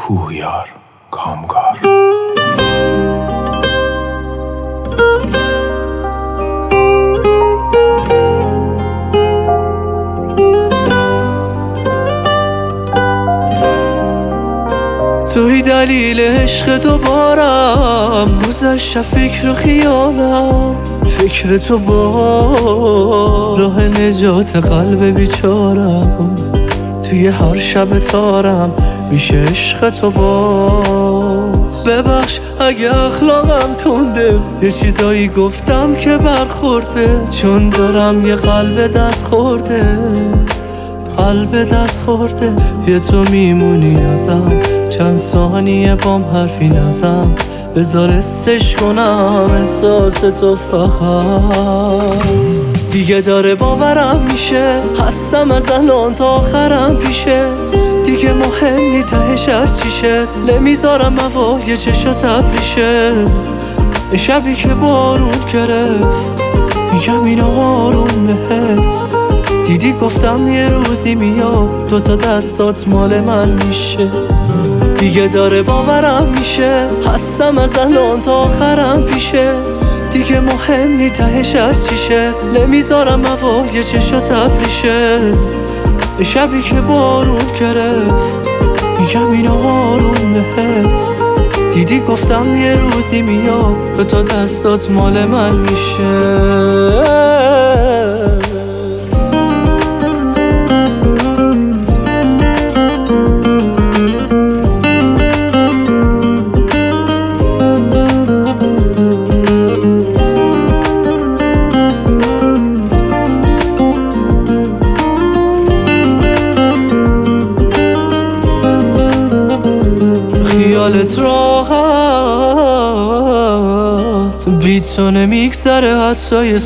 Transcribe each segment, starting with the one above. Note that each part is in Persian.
پویار کامگار. توی دلیل عشق تو بارم، گذشت فکر و خیالم، فکر تو با راه نجات قلب بیچارم. توی هر شب تارم میشه عشق تو با. ببخش اگه اخلاقم تنده، یه چیزایی گفتم که برخورد به، چون دارم یه قلب دست خورده، قلب دست خورده. یه تو میمونی ازم، چند ثانیه بام حرفی نزم، بذار استش کنم احساس تو فقط. دیگه داره باورم میشه، هستم از الان تا آخرم پیشت. دیگه مهم نی تهش از چیشه، نمیذارم هوای چشات ابریشه. شبی که بارون گرفت میگم این آروم بهت، دیدی گفتم یه روزی میاد دوتا دستات مال من میشه. دیگه داره باورم میشه، هستم از الان تا آخرم پیشت. دیگه مهم نی تهش از چیشه، نمیذارم هوای چشات ابریشه. شبی که بارون گرفت میگم این آروم بهت، دیدی گفتم یه روزی میاد دوتا دستات مال من میشه. خیالت راحت بی تو نمیگذره حتی یه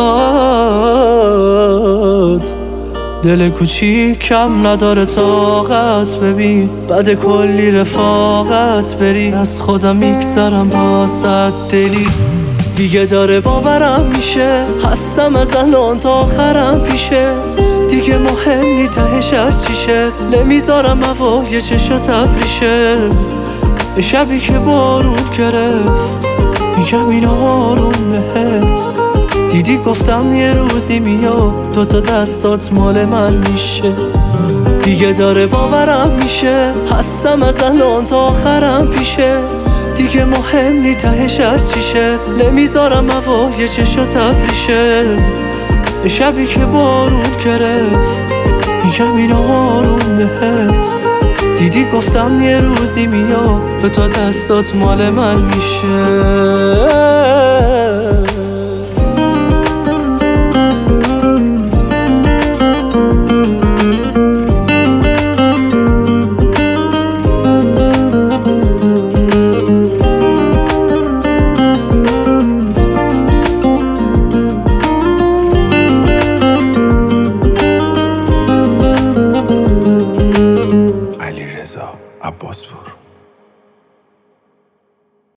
ساعت. دل کوچیک کم نداره طاقت، ببین بعد کلی رفاقت بری، از خودم میگذرم واسه دلی. دیگه داره باورم میشه، هستم از الان تا آخرم پیشت. دیگه مهم نی تهش از چیشه، نمیذارم هوای چشات ابریشه. شبی که بارون گرفت میگم این آروم بهت، دیدی گفتم یه روزی میاد دوتا دستات مال من میشه. دیگه داره باورم میشه، هستم از الان تا آخرم پیشت. دیگه مهم نی تهش از چیشه، نمیذارم هوای چشات ابریشه. شبی که بارون گرفت میگم این آروم بهت، دیدی گفتم یه روزی میاد دوتا دستات مال من میشه.